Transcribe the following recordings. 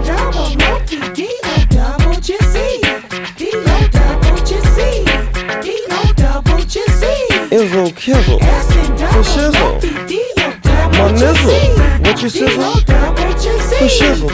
double Loki, D-O-double G-C, D-O-double G-C, D-O-double G-C. Izzle Kizzle, for shizzle, my nizzle, what you sizzle? For shizzle,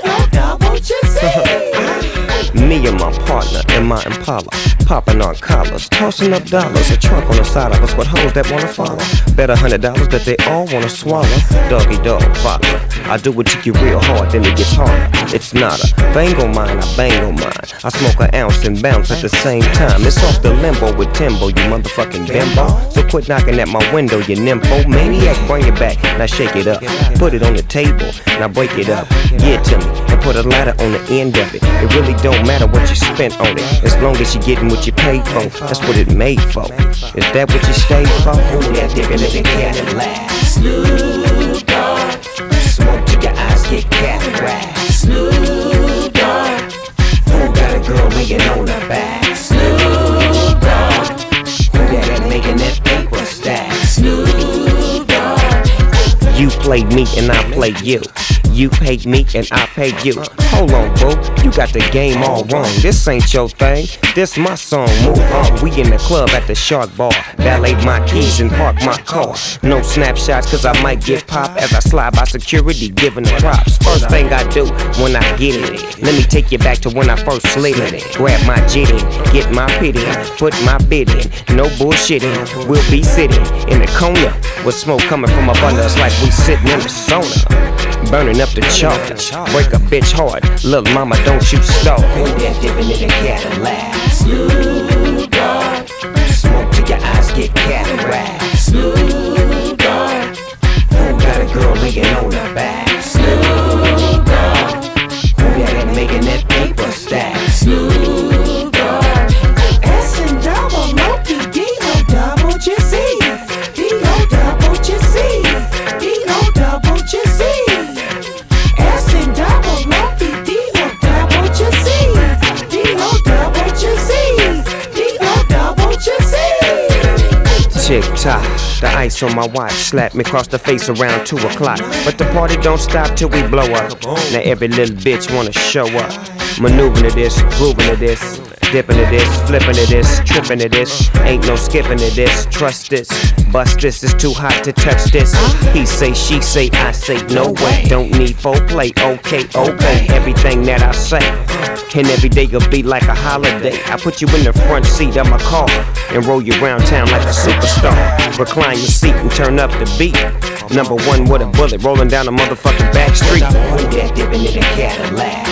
bizzle. Me and my partner in my Impala, popping on collars, tossing up dollars, a trunk on the side of us with hoes that wanna follow. Bet $100 that they all wanna swallow. Doggy dog, follow. I do it to you real hard, then it gets harder. It's not a bang on mine, I bang on mine. I smoke an ounce and bounce at the same time. It's off the limbo with Timbo, you motherfucking bimbo. So quit knocking at my window, you nympho. Maniac, bring it back, now shake it up. Put it on the table, now break it up. Give it to me, and put a ladder on the end of it. It really don't matter what you spent on it, as long as you getting what you paid for. That's what it made for. Is that what you stayed for? Who that dipping in the Cadillac? Snoop Dogg. Smoke till your eyes get cataract. Snoop Dogg. Who got a girl laying on her back? Snoop Dogg. Who that ain't making that paper stack? Snoop Dogg. You play me and I play you. You pay me and I pay you. Hold on, boo, you got the game all wrong. This ain't your thing, this my song. Move on, we in the club at the Shark Bar. Valet my keys and park my car. No snapshots cause I might get popped as I slide by security giving the props. First thing I do when I get it, let me take you back to when I first slid it. Grab my jet in, get my pit in, put my bid in. No bullshitting, we'll be sitting in the corner with smoke coming from up under us like we sitting in the sauna. Burning up the charts, break a bitch hard. Little mama, don't you start. Who that dipping in the Cadillac? Snoop Dogg. Smoke till your eyes get cataract. Snoop Dogg. Who got a girl laying on her back? Snoop Dogg. Who that ain't making that paper stack? Snoop Dogg. S and double Loki, D-O-double G-C, D-O-double G-C, D-O-double G-C. Tick-tock, the ice on my watch slapped me across the face around 2 o'clock. But the party don't stop till we blow up. Now every little bitch wanna show up. Maneuvering to this, grooving to this, dipping to this, flipping to this, tripping to this. Ain't no skipping to this, trust this. Bust this, it's too hot to touch this. He say, she say, I say, no way. Don't need foreplay, okay, obey everything that I say. And every day will be like a holiday. I put you in the front seat of my car and roll you around town like a superstar. Recline your seat and turn up the beat. Number one with a bullet rolling down a motherfucking back street. Who that dipping in the Cadillac?